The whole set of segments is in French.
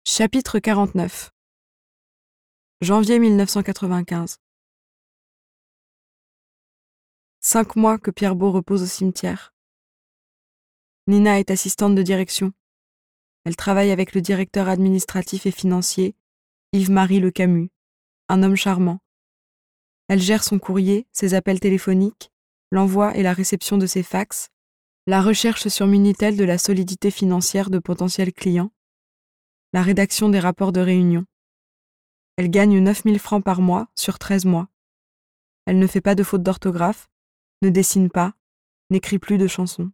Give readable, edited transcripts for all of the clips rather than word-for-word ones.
Chapitre 49 Janvier 1995 5 mois que Pierre Beau repose au cimetière. Nina est assistante de direction. Elle travaille avec le directeur administratif et financier, Yves-Marie Le Camus, un homme charmant. Elle gère son courrier, ses appels téléphoniques, l'envoi et la réception de ses fax, la recherche sur Minitel de la solidité financière de potentiels clients, la rédaction des rapports de réunion. Elle gagne 9 000 francs par mois sur 13 mois. Elle ne fait pas de fautes d'orthographe, ne dessine pas, n'écrit plus de chansons.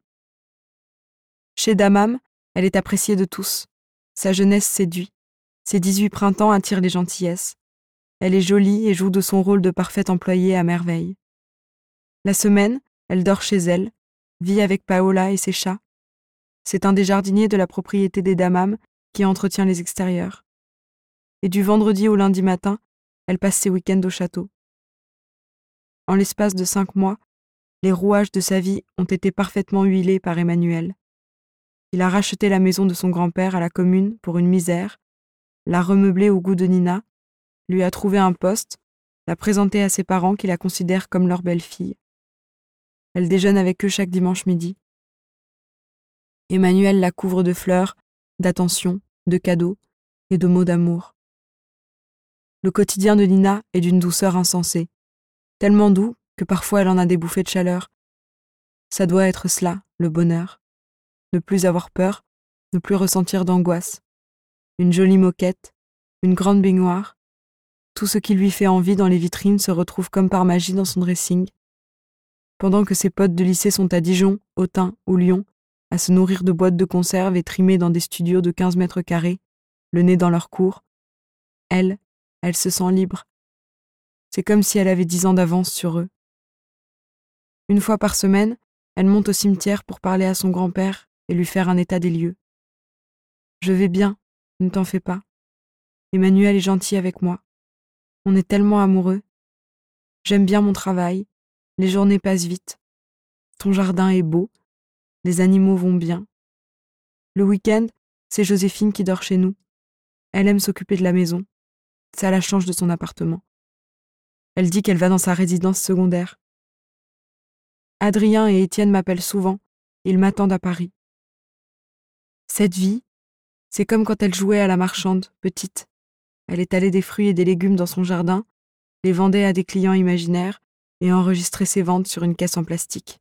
Chez Damam, elle est appréciée de tous. Sa jeunesse séduit. Ses 18 printemps attirent les gentillesses. Elle est jolie et joue de son rôle de parfaite employée à merveille. La semaine, elle dort chez elle, vit avec Paola et ses chats. C'est un des jardiniers de la propriété des Damam qui entretient les extérieurs. Et du vendredi au lundi matin, elle passe ses week-ends au château. En l'espace de 5 mois, les rouages de sa vie ont été parfaitement huilés par Emmanuel. Il a racheté la maison de son grand-père à la commune pour une misère, l'a remeublée au goût de Nina, lui a trouvé un poste, l'a présentée à ses parents qui la considèrent comme leur belle-fille. Elle déjeune avec eux chaque dimanche midi. Emmanuel la couvre de fleurs, d'attentions, de cadeaux et de mots d'amour. Le quotidien de Nina est d'une douceur insensée, tellement doux que parfois elle en a des bouffées de chaleur. Ça doit être cela, le bonheur. Ne plus avoir peur, ne plus ressentir d'angoisse. Une jolie moquette, une grande baignoire. Tout ce qui lui fait envie dans les vitrines se retrouve comme par magie dans son dressing. Pendant que ses potes de lycée sont à Dijon, Autun ou Lyon, à se nourrir de boîtes de conserve et trimer dans des studios de 15 mètres carrés, le nez dans leur cours, elle se sent libre. C'est comme si elle avait 10 ans d'avance sur eux. Une fois par semaine, elle monte au cimetière pour parler à son grand-père et lui faire un état des lieux. « Je vais bien, ne t'en fais pas. Emmanuel est gentil avec moi. On est tellement amoureux. J'aime bien mon travail. Les journées passent vite. Ton jardin est beau. Les animaux vont bien. Le week-end, c'est Joséphine qui dort chez nous. Elle aime s'occuper de la maison. Ça la change de son appartement. Elle dit qu'elle va dans sa résidence secondaire. Adrien et Étienne m'appellent souvent. Ils m'attendent à Paris. Cette vie, c'est comme quand elle jouait à la marchande, petite. Elle étalait des fruits et des légumes dans son jardin, les vendait à des clients imaginaires et enregistrait ses ventes sur une caisse en plastique.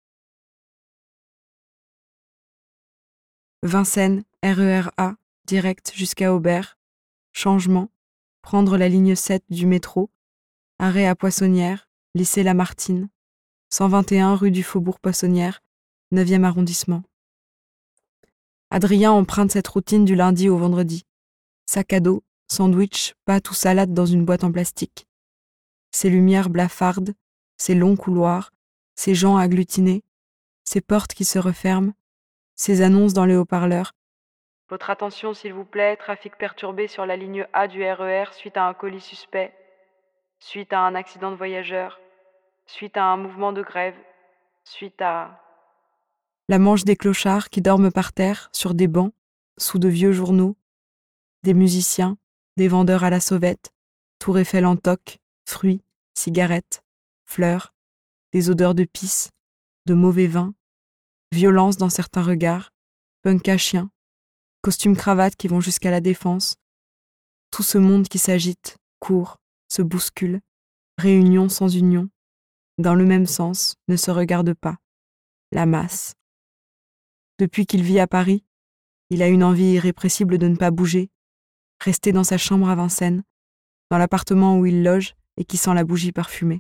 Vincennes, RER A, direct jusqu'à Aubert. Changement, prendre la ligne 7 du métro. Arrêt à Poissonnière, lycée Lamartine. 121 rue du Faubourg Poissonnière, 9e arrondissement. Adrien emprunte cette routine du lundi au vendredi. Sac à dos, sandwich, pâtes ou salade dans une boîte en plastique. Ces lumières blafardes, ces longs couloirs, ces gens agglutinés, ces portes qui se referment, ces annonces dans les haut-parleurs. Votre attention s'il vous plaît, trafic perturbé sur la ligne A du RER suite à un colis suspect, suite à un accident de voyageur, suite à un mouvement de grève, suite à... La manche des clochards qui dorment par terre, sur des bancs, sous de vieux journaux, des musiciens, des vendeurs à la sauvette, tour Eiffel en toque, fruits, cigarettes, fleurs, des odeurs de pisse, de mauvais vin, violence dans certains regards, punk à chien, costumes cravates qui vont jusqu'à la défense, tout ce monde qui s'agite, court, se bouscule, réunion sans union, dans le même sens, ne se regarde pas, la masse. Depuis qu'il vit à Paris, il a une envie irrépressible de ne pas bouger, rester dans sa chambre à Vincennes, dans l'appartement où il loge et qui sent la bougie parfumée.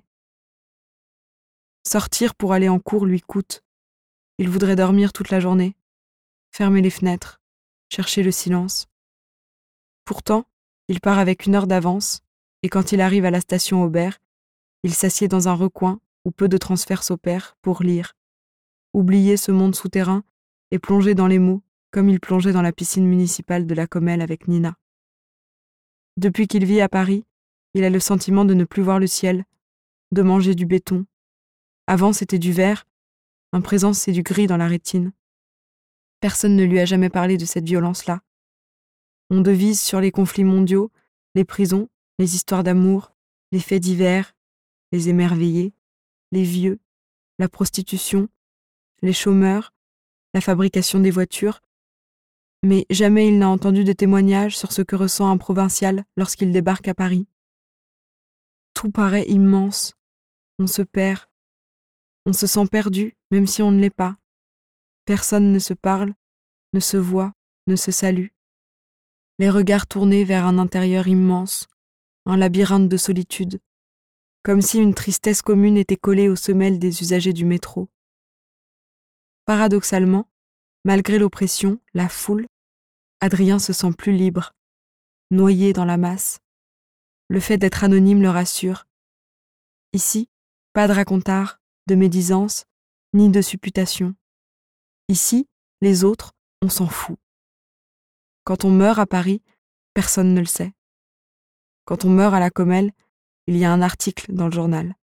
Sortir pour aller en cours lui coûte. Il voudrait dormir toute la journée, fermer les fenêtres, chercher le silence. Pourtant, il part avec 1 heure d'avance, et quand il arrive à la station Aubert, il s'assied dans un recoin où peu de transferts s'opèrent pour lire, oublier ce monde souterrain et plonger dans les mots comme il plongeait dans la piscine municipale de la Commelle avec Nina. Depuis qu'il vit à Paris, il a le sentiment de ne plus voir le ciel, de manger du béton. Avant, c'était du vert, en présent, c'est du gris dans la rétine. Personne ne lui a jamais parlé de cette violence-là. On devise sur les conflits mondiaux, les prisons, les histoires d'amour, les faits divers, les émerveillés, les vieux, la prostitution, les chômeurs, la fabrication des voitures, mais jamais il n'a entendu de témoignages sur ce que ressent un provincial lorsqu'il débarque à Paris. Tout paraît immense, on se perd, on se sent perdu même si on ne l'est pas. Personne ne se parle, ne se voit, ne se salue. Les regards tournés vers un intérieur immense, un labyrinthe de solitude, comme si une tristesse commune était collée aux semelles des usagers du métro. Paradoxalement, malgré l'oppression, la foule, Adrien se sent plus libre, noyé dans la masse. Le fait d'être anonyme le rassure. Ici, pas de racontard, de médisance, ni de supputation. Ici, les autres, on s'en fout. Quand on meurt à Paris, personne ne le sait. Quand on meurt à la Commelle, il y a un article dans le journal.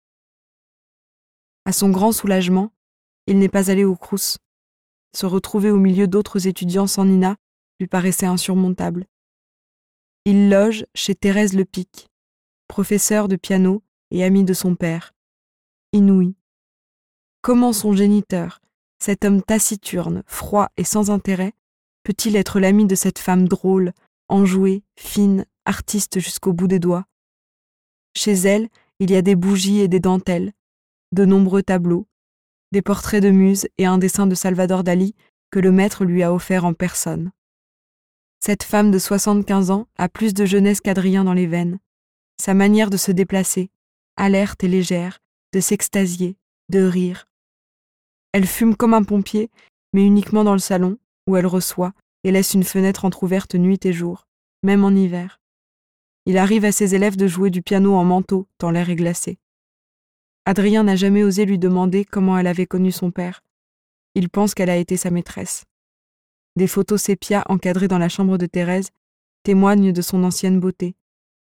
À son grand soulagement, il n'est pas allé au Crous. Se retrouver au milieu d'autres étudiants sans Nina lui paraissait insurmontable. Il loge chez Thérèse Lepic, professeure de piano et amie de son père. Inouï. Comment son géniteur, cet homme taciturne, froid et sans intérêt, peut-il être l'ami de cette femme drôle, enjouée, fine, artiste jusqu'au bout des doigts? Chez elle, il y a des bougies et des dentelles, de nombreux tableaux, des portraits de muses et un dessin de Salvador Dali que le maître lui a offert en personne. Cette femme de 75 ans a plus de jeunesse qu'Adrien dans les veines. Sa manière de se déplacer, alerte et légère, de s'extasier, de rire. Elle fume comme un pompier, mais uniquement dans le salon, où elle reçoit et laisse une fenêtre entr'ouverte nuit et jour, même en hiver. Il arrive à ses élèves de jouer du piano en manteau, tant l'air est glacé. Adrien n'a jamais osé lui demander comment elle avait connu son père. Il pense qu'elle a été sa maîtresse. Des photos sépia encadrées dans la chambre de Thérèse témoignent de son ancienne beauté.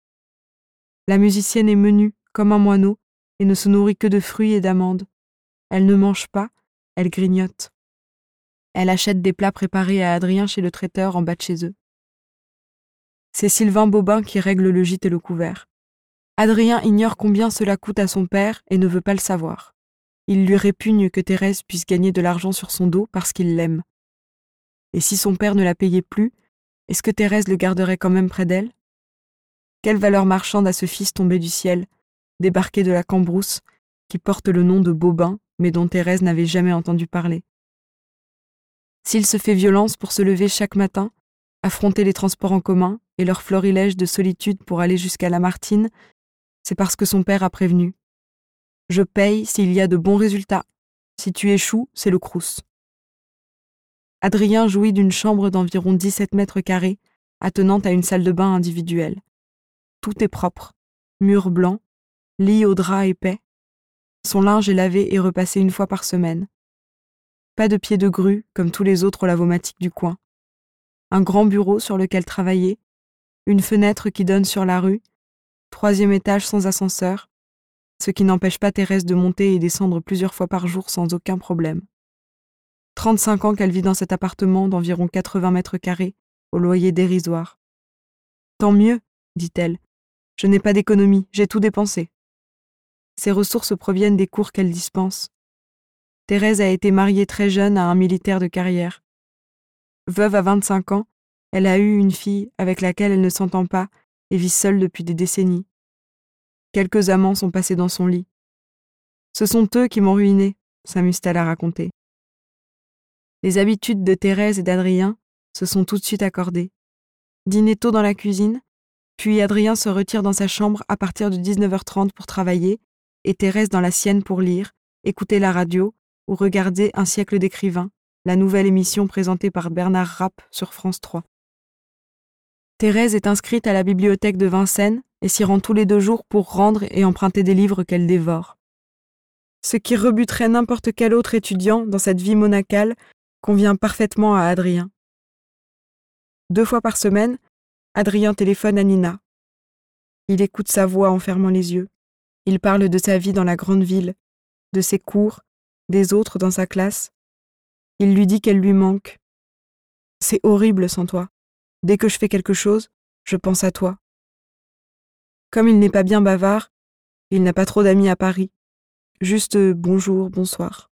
La musicienne est menue, comme un moineau, et ne se nourrit que de fruits et d'amandes. Elle ne mange pas, elle grignote. Elle achète des plats préparés à Adrien chez le traiteur en bas de chez eux. C'est Sylvain Bobin qui règle le gîte et le couvert. Adrien ignore combien cela coûte à son père et ne veut pas le savoir. Il lui répugne que Thérèse puisse gagner de l'argent sur son dos parce qu'il l'aime. Et si son père ne la payait plus, est-ce que Thérèse le garderait quand même près d'elle? Quelle valeur marchande a ce fils tombé du ciel, débarqué de la Cambrousse, qui porte le nom de Bobin, mais dont Thérèse n'avait jamais entendu parler? S'il se fait violence pour se lever chaque matin, affronter les transports en commun et leur florilège de solitude pour aller jusqu'à Lamartine, c'est parce que son père a prévenu. Je paye s'il y a de bons résultats. Si tu échoues, c'est le Crous. Adrien jouit d'une chambre d'environ 17 mètres carrés, attenante à une salle de bain individuelle. Tout est propre, murs blancs, lit au drap épais. Son linge est lavé et repassé une fois par semaine. Pas de pied de grue, comme tous les autres lavomatiques du coin. Un grand bureau sur lequel travailler, une fenêtre qui donne sur la rue, 3e étage sans ascenseur, ce qui n'empêche pas Thérèse de monter et descendre plusieurs fois par jour sans aucun problème. 35 ans qu'elle vit dans cet appartement d'environ 80 mètres carrés, au loyer dérisoire. « Tant mieux, dit-elle. Je n'ai pas d'économie, j'ai tout dépensé. » Ses ressources proviennent des cours qu'elle dispense. Thérèse a été mariée très jeune à un militaire de carrière. Veuve à 25 ans, elle a eu une fille avec laquelle elle ne s'entend pas et vit seule depuis des décennies. Quelques amants sont passés dans son lit. « Ce sont eux qui m'ont ruinée », s'amuse-t-elle à raconter. Les habitudes de Thérèse et d'Adrien se sont tout de suite accordées. Dîner tôt dans la cuisine, puis Adrien se retire dans sa chambre à partir de 19h30 pour travailler et Thérèse dans la sienne pour lire, écouter la radio ou regarder Un siècle d'écrivains, la nouvelle émission présentée par Bernard Rapp sur France 3. Thérèse est inscrite à la bibliothèque de Vincennes et s'y rend tous les 2 jours pour rendre et emprunter des livres qu'elle dévore. Ce qui rebuterait n'importe quel autre étudiant dans cette vie monacale convient parfaitement à Adrien. 2 fois par semaine, Adrien téléphone à Nina. Il écoute sa voix en fermant les yeux. Il parle de sa vie dans la grande ville, de ses cours, des autres dans sa classe. Il lui dit qu'elle lui manque. « C'est horrible sans toi. Dès que je fais quelque chose, je pense à toi. Comme il n'est pas bien bavard, il n'a pas trop d'amis à Paris. Juste bonjour, bonsoir.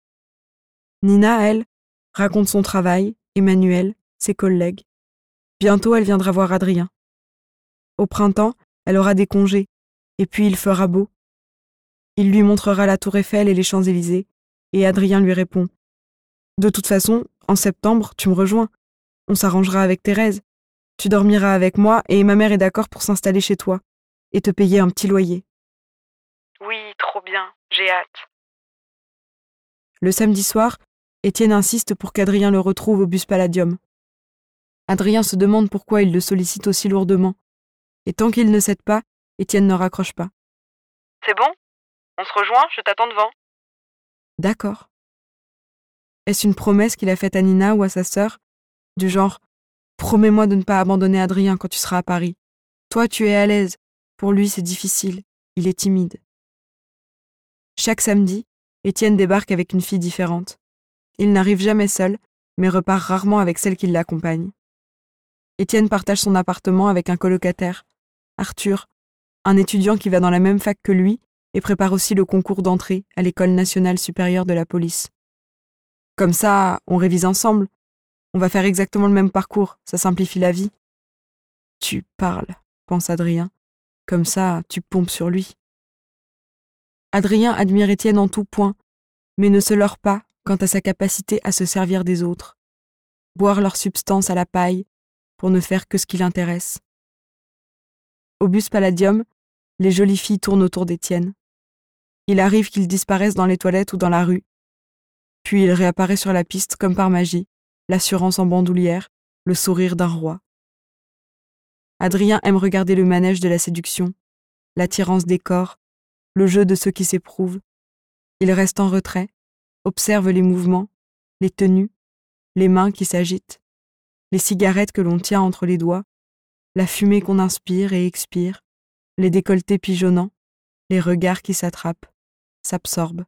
Nina, elle, raconte son travail, Emmanuel, ses collègues. Bientôt, elle viendra voir Adrien. Au printemps, elle aura des congés, et puis il fera beau. Il lui montrera la tour Eiffel et les Champs-Élysées, et Adrien lui répond « De toute façon, en septembre, tu me rejoins. On s'arrangera avec Thérèse. Tu dormiras avec moi, et ma mère est d'accord pour s'installer chez toi, et te payer un petit loyer. » Oui, trop bien, j'ai hâte. Le samedi soir, Étienne insiste pour qu'Adrien le retrouve au bus Palladium. Adrien se demande pourquoi il le sollicite aussi lourdement. Et tant qu'il ne cède pas, Étienne ne raccroche pas. C'est bon? On se rejoint, je t'attends devant. D'accord. Est-ce une promesse qu'il a faite à Nina ou à sa sœur? Du genre « Promets-moi de ne pas abandonner Adrien quand tu seras à Paris. Toi, tu es à l'aise. Pour lui, c'est difficile. Il est timide. » Chaque samedi, Étienne débarque avec une fille différente. Il n'arrive jamais seul, mais repart rarement avec celle qui l'accompagne. Étienne partage son appartement avec un colocataire, Arthur, un étudiant qui va dans la même fac que lui et prépare aussi le concours d'entrée à l'École nationale supérieure de la police. Comme ça, on révise ensemble. On va faire exactement le même parcours, ça simplifie la vie. Tu parles, pense Adrien. Comme ça, tu pompes sur lui. Adrien admire Étienne en tout point, mais ne se leurre pas quant à sa capacité à se servir des autres, boire leur substance à la paille pour ne faire que ce qui l'intéresse. Au bus Palladium, les jolies filles tournent autour d'Étienne. Il arrive qu'il disparaisse dans les toilettes ou dans la rue, puis il réapparaît sur la piste comme par magie, l'assurance en bandoulière, le sourire d'un roi. Adrien aime regarder le manège de la séduction, l'attirance des corps, le jeu de ceux qui s'éprouvent. Il reste en retrait, observe les mouvements, les tenues, les mains qui s'agitent, les cigarettes que l'on tient entre les doigts, la fumée qu'on inspire et expire, les décolletés pigeonnants, les regards qui s'attrapent, s'absorbent.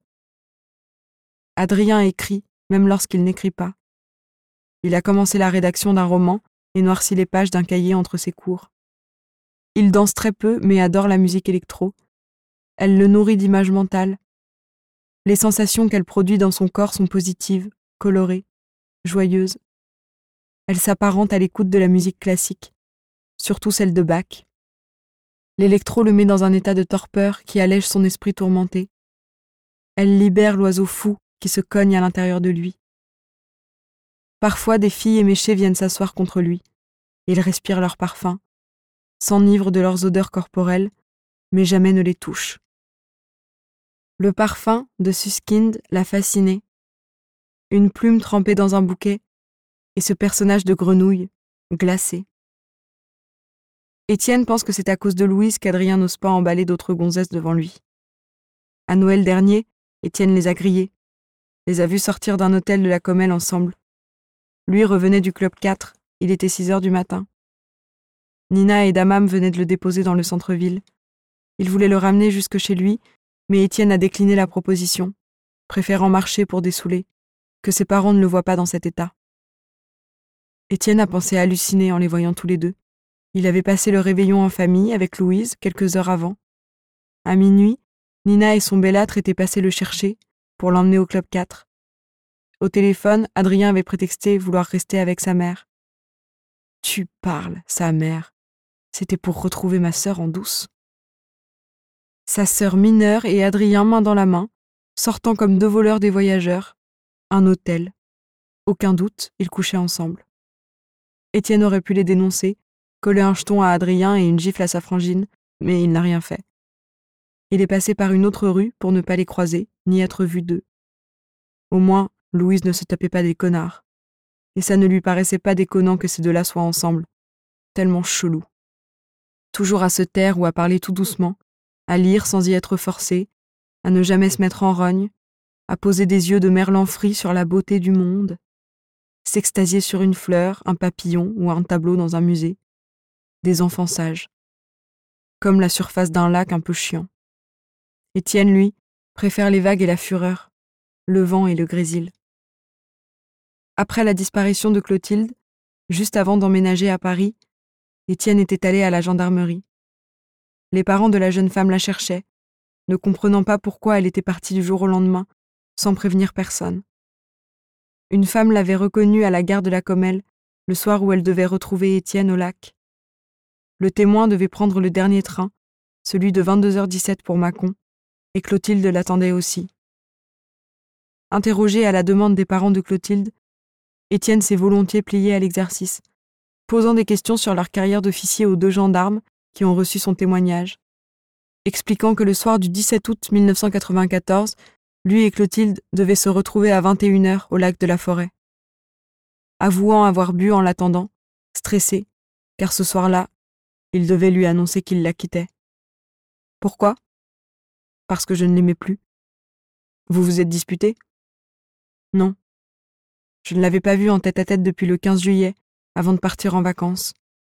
Adrien écrit, même lorsqu'il n'écrit pas. Il a commencé la rédaction d'un roman et noircit les pages d'un cahier entre ses cours. Il danse très peu, mais adore la musique électro. Elle le nourrit d'images mentales. Les sensations qu'elle produit dans son corps sont positives, colorées, joyeuses. Elle s'apparente à l'écoute de la musique classique, surtout celle de Bach. L'électro le met dans un état de torpeur qui allège son esprit tourmenté. Elle libère l'oiseau fou qui se cogne à l'intérieur de lui. Parfois, des filles éméchées viennent s'asseoir contre lui. Il respire leur parfum, s'enivre de leurs odeurs corporelles, mais jamais ne les touche. Le parfum de Suskind l'a fasciné. Une plume trempée dans un bouquet, et ce personnage de grenouille, glacé. Étienne pense que c'est à cause de Louise qu'Adrien n'ose pas emballer d'autres gonzesses devant lui. À Noël dernier, Étienne les a grillées, les a vus sortir d'un hôtel de la Comelle ensemble. Lui revenait du Club 4, il était 6h du matin. Nina et Damam venaient de le déposer dans le centre-ville. Il voulait le ramener jusque chez lui, mais Étienne a décliné la proposition, préférant marcher pour dessouler, que ses parents ne le voient pas dans cet état. Étienne a pensé halluciner en les voyant tous les deux. Il avait passé le réveillon en famille avec Louise quelques heures avant. À minuit, Nina et son bellâtre étaient passés le chercher pour l'emmener au Club 4. Au téléphone, Adrien avait prétexté vouloir rester avec sa mère. Tu parles, sa mère. C'était pour retrouver ma sœur en douce. Sa sœur mineure et Adrien main dans la main, sortant comme deux voleurs des voyageurs. Un hôtel. Aucun doute, ils couchaient ensemble. Étienne aurait pu les dénoncer, coller un jeton à Adrien et une gifle à sa frangine, mais il n'a rien fait. Il est passé par une autre rue pour ne pas les croiser, ni être vu d'eux. Au moins, Louise ne se tapait pas des connards. Et ça ne lui paraissait pas déconnant que ces deux-là soient ensemble. Tellement chelou. Toujours à se taire ou à parler tout doucement, à lire sans y être forcé, à ne jamais se mettre en rogne, à poser des yeux de merlan frit sur la beauté du monde, s'extasier sur une fleur, un papillon ou un tableau dans un musée. Des enfants sages. Comme la surface d'un lac un peu chiant. Étienne, lui, préfère les vagues et la fureur, le vent et le grésil. Après la disparition de Clotilde, Juste avant d'emménager à Paris, Étienne était allé à la gendarmerie. Les parents de la jeune femme la cherchaient, ne comprenant pas pourquoi elle était partie du jour au lendemain, sans prévenir personne. Une femme l'avait reconnue à la gare de la Commelle, le soir où elle devait retrouver Étienne au lac. Le témoin devait prendre le dernier train, celui de 22h17 pour Mâcon, et Clotilde l'attendait aussi. Interrogé à la demande des parents de Clotilde, Étienne s'est volontiers plié à l'exercice, posant des questions sur leur carrière d'officier aux 2 gendarmes qui ont reçu son témoignage, expliquant que le soir du 17 août 1994, lui et Clotilde devaient se retrouver à 21h au lac de la Forêt. Avouant avoir bu en l'attendant, stressé, car ce soir-là, il devait lui annoncer qu'il la quittait. Pourquoi ? Parce que je ne l'aimais plus. Vous vous êtes disputés ? Non. Je ne l'avais pas vue en tête-à-tête depuis le 15 juillet, avant de partir en vacances.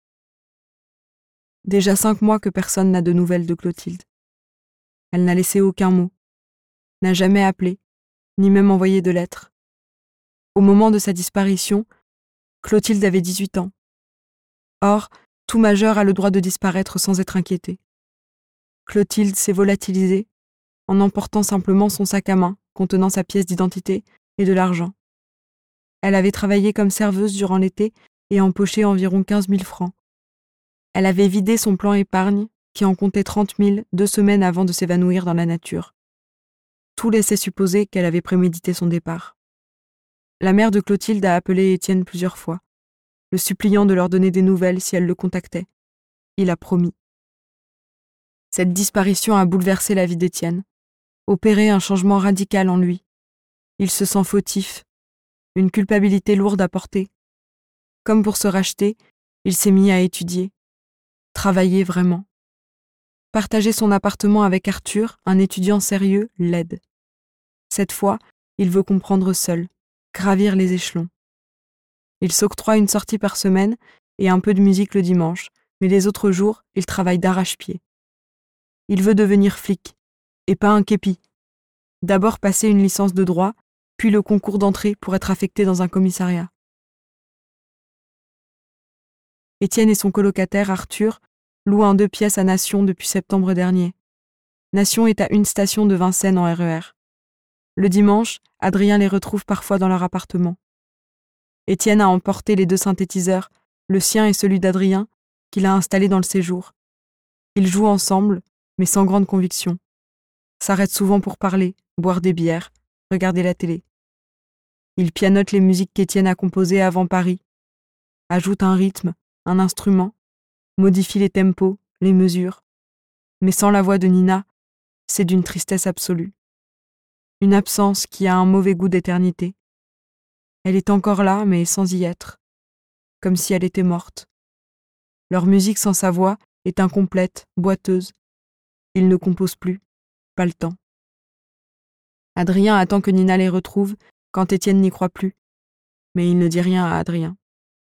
Déjà 5 mois que personne n'a de nouvelles de Clotilde. Elle n'a laissé aucun mot, n'a jamais appelé, ni même envoyé de lettres. Au moment de sa disparition, Clotilde avait 18 ans. Or, tout majeur a le droit de disparaître sans être inquiété. Clotilde s'est volatilisée en emportant simplement son sac à main contenant sa pièce d'identité et de l'argent. Elle avait travaillé comme serveuse durant l'été et empoché environ 15 000 francs. Elle avait vidé son plan épargne, qui en comptait 30 000 2 semaines avant de s'évanouir dans la nature. Tout laissait supposer qu'elle avait prémédité son départ. La mère de Clotilde a appelé Étienne plusieurs fois, le suppliant de leur donner des nouvelles si elle le contactait. Il a promis. Cette disparition a bouleversé la vie d'Étienne, opéré un changement radical en lui. Il se sent fautif, une culpabilité lourde à porter. Comme pour se racheter, il s'est mis à étudier, travailler vraiment. Partager son appartement avec Arthur, un étudiant sérieux, l'aide. Cette fois, il veut comprendre seul, gravir les échelons. Il s'octroie une sortie par semaine et un peu de musique le dimanche, mais les autres jours, il travaille d'arrache-pied. Il veut devenir flic, et pas un képi. D'abord passer une licence de droit, puis le concours d'entrée pour être affecté dans un commissariat. Étienne et son colocataire, Arthur, louent un 2 pièces à Nation depuis septembre dernier. Nation est à 1 station de Vincennes en RER. Le dimanche, Adrien les retrouve parfois dans leur appartement. Étienne a emporté les 2 synthétiseurs, le sien et celui d'Adrien, qu'il a installés dans le séjour. Ils jouent ensemble, mais sans grande conviction. S'arrêtent souvent pour parler, boire des bières, regarder la télé. Ils pianotent les musiques qu'Étienne a composées avant Paris, ajoutent un rythme, un instrument, modifient les tempos, les mesures. Mais sans la voix de Nina, c'est d'une tristesse absolue. Une absence qui a un mauvais goût d'éternité. Elle est encore là, mais sans y être, comme si elle était morte. Leur musique sans sa voix est incomplète, boiteuse. Ils ne composent plus, pas le temps. Adrien attend que Nina les retrouve quand Étienne n'y croit plus, mais il ne dit rien à Adrien.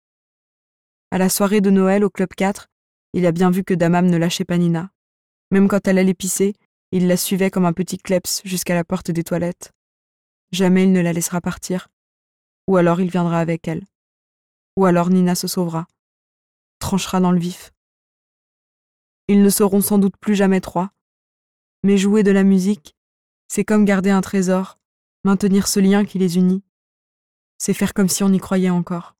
À la soirée de Noël au Club 4, il a bien vu que Damam ne lâchait pas Nina. Même quand elle allait pisser, il la suivait comme un petit kleps jusqu'à la porte des toilettes. Jamais il ne la laissera partir. Ou alors il viendra avec elle. Ou alors Nina se sauvera, tranchera dans le vif. Ils ne seront sans doute plus jamais 3. Mais jouer de la musique, c'est comme garder un trésor, maintenir ce lien qui les unit. C'est faire comme si on y croyait encore.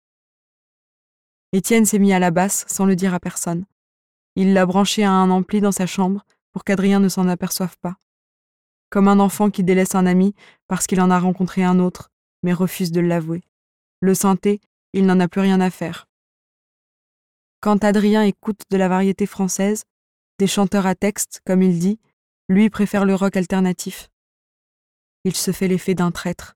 Étienne s'est mis à la basse sans le dire à personne. Il l'a branché à un ampli dans sa chambre pour qu'Adrien ne s'en aperçoive pas. Comme un enfant qui délaisse un ami parce qu'il en a rencontré un autre, mais refuse de l'avouer. Le synthé, il n'en a plus rien à faire. Quand Adrien écoute de la variété française, des chanteurs à texte, comme il dit, lui préfère le rock alternatif. Il se fait l'effet d'un traître.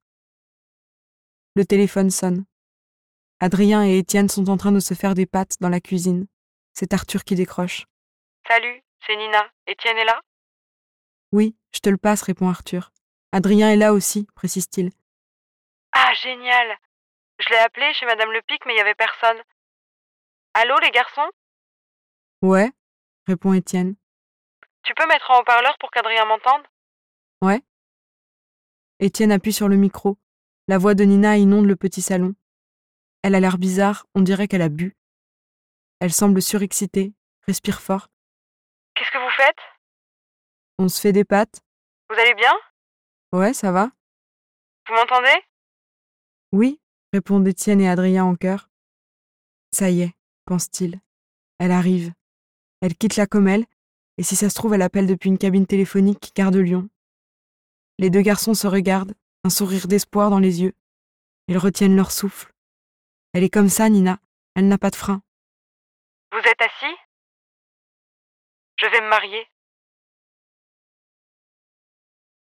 Le téléphone sonne. Adrien et Étienne sont en train de se faire des pâtes dans la cuisine. C'est Arthur qui décroche. Salut, c'est Nina. Étienne est là ? Oui, je te le passe, répond Arthur. Adrien est là aussi, précise-t-il. Ah, génial. Je l'ai appelé chez Madame Lepic, mais il n'y avait personne. Allô, les garçons ? Ouais, répond Étienne. Tu peux mettre en haut-parleur pour qu'Adrien m'entende ? Ouais. Étienne appuie sur le micro. La voix de Nina inonde le petit salon. Elle a l'air bizarre, on dirait qu'elle a bu. Elle semble surexcitée, respire fort. Qu'est-ce que vous faites? On se fait des pâtes. Vous allez bien? Ouais, ça va? Vous m'entendez? Oui, répondent Étienne et Adrien en chœur. Ça y est, pense-t-il. Elle arrive. Elle quitte la Commelle, et si ça se trouve, elle appelle depuis une cabine téléphonique gare de Lyon. Les deux garçons se regardent, un sourire d'espoir dans les yeux. Ils retiennent leur souffle. Elle est comme ça, Nina. Elle n'a pas de frein. Vous êtes assis? Je vais me marier.